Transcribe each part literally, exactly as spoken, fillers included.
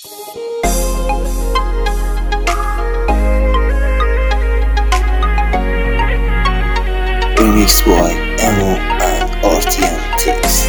Remix by Emo and R T M Text.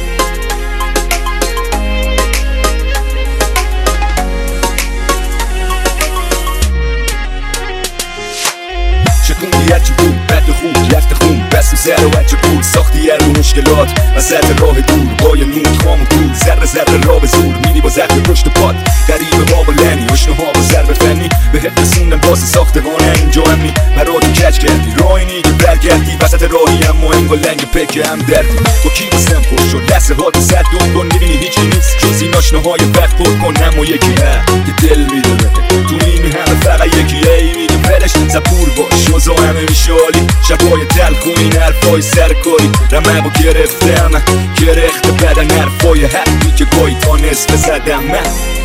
شکوندی هرچی بود بد خوب رفت خون بست و زر و هرچی بود ساختی هر رو مشکلات وسط راه دور با یه نون خام و دور ذره ذره را به زور میری با زرد پشت پاد غریبه باب و لنی اشنه ها با ضرب فنی به حفظ رسوندن واسه ساختگانه اینجا همی مرا تو کج کردی راینی که برگردی وسط راهی هم مهنگ و لنگ پک هم دردی با کی بستم خوش شد لحظه ها تو صد دون کن میبینی هیچی نیست جز این آشنه های وقت پر کن هم و یکی هم که دل میدونه تو این همه فقط یکی ای میگه ولش زبور باش شوزا همه میشالی شبای تلخ و این حرفای سرکاری رمه با گرفته همه گرخت بدن حرفای حقی که گاهی تا نصف زدم من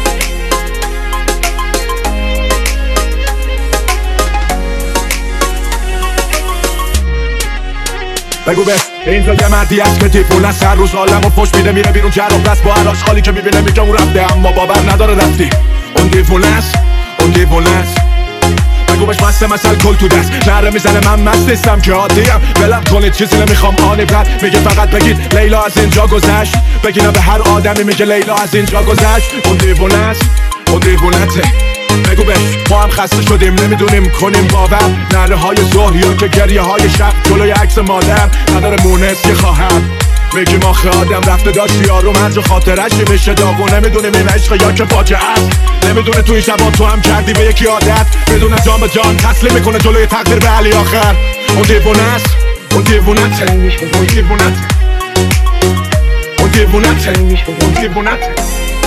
بگو بس اینجا یه مردی هست که تیفون است هر روز عالم و پشت میده میره بیرون جر و بس با هر آشغالی که میبینه میگه اون رفته اما باور نداره رفتی اون دیوونه است اون دیوونه است بگو بهش مست مثل کل تو دست نره میزنه من مست نیستم که عادیم ولم کنید چیزی نمیخوام آنی برد میگه فقط بگید لیلا از اینجا گذشت بگیرم به هر آدمی میگه لیلا از اینجا گذشت اون دیوونه است اون دیوونته بگو بهش ما هم خسته شدیم نمیدونیم کنیم باور نره های ظهر یا که گریه های شب جلوی عکس مادر نداره مونس که خواهم میگیم آخه آدم رفته داشتی یارو مرج خاطرش میشه داغ و نمیدونیم این عشق یا که فاجعه است نمیدونه تو این شبا تو هم کردی به یکی عادت بدونه جان به جان تسلیم میکنه جلوی تقدیر به علی آخر اون دیوونه است اون دیوونته اون دیوونته اون دیوونته اون دیوونته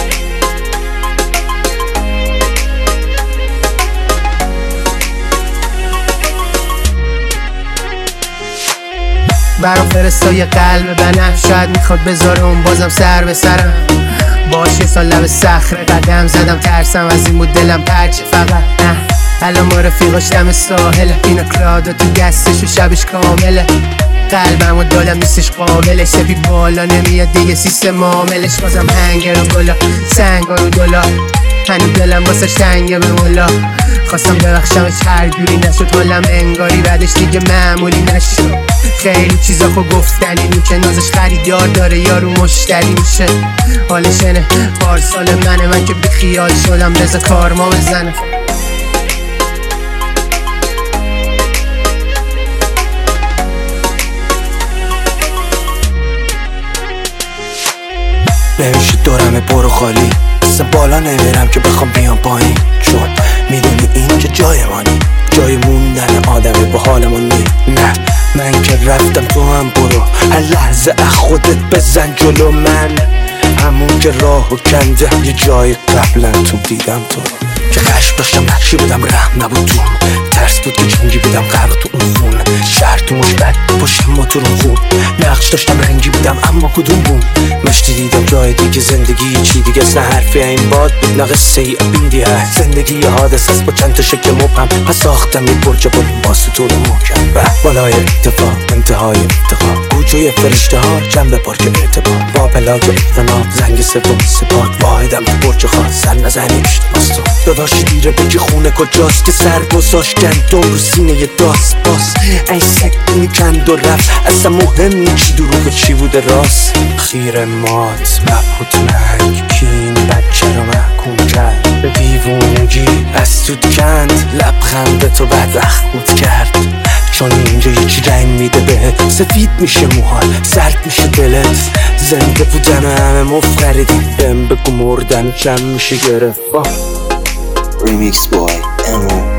برام فرستای قلب بنم شاید میخواد بذاره اون بازم سر به سرم باشه سال لب صخره قدم زدم ترسم از این بود دلم پرچه فقط نه الان ما رفیقاش دم ساحله اینا کلادا تو دستش و شبش کامله قلبم و دالم نیستش قابلش سپی بالا نمیاد دیگه سیستم معاملش بازم هنگر و گلا سنگ رو دلا هنو دلم واسه تنگه به مولا خواستم ببخشمش هر جوری نشد حالم انگاری بعدش دیگه معمولی نشد خیلی چیزا خو گفتنی میشه نازش خریدار داره یارو مشتری میشه حالش اینه پارسال منه من که بی خیال شدم بذار کارما بزنه نمیشه دورم برو خالی اصلا بالا نمیرم که بخوام بیام پایین چون میدونی این که جای مانی جای موندن آدمی با حالمون نی نه من که رفتم تو هم برو هر لحظه از خودت بزن جلو من همون که راهو کنده یه جای قبلا تو دیدم تو که خشم داشتم نقشی بودم رحم نبود تو ترس بود که جنگی بودم غرق تو اون خون شهر تو مشبت پشت ما تو رو خون نقش داشتم رنگی بودم اما کدوم بود مشتی دیدم جای دیگه زندگی چی دیگه نه حرفی این باد بود نه قصه ای ابیدی هست زندگی یه حادث است با چند تا شکل مبهم پس ساختم یه برج بلند واسه تو رو محکم به بالای اتفاق انتهای افتخار گوجه فرشته ها جنب پارک اعتبار با پلاک اقتناع زنگ سوم سپاد واحدم تو برج خاص سر نزنی اشتباس تو داداشی دیره بگی خونه کجاست که سر گذاشت گندم رو سینه یه داست باز این سکنی کند و رفت اصلا مهم نی چی دروغ چی بوده راست خیر مات مبهوت مرگ کین بچه رو محکوم کرد به دیوونگی از تو کند لبخند تو بعد اخمود کرد چون اینجا یکی رنگ میده بهت سفید میشه موهات سرد میشه دلت زنده بودن و همه مفقریدی بهم بگو مردن کم میشه گرفت Remix by Emo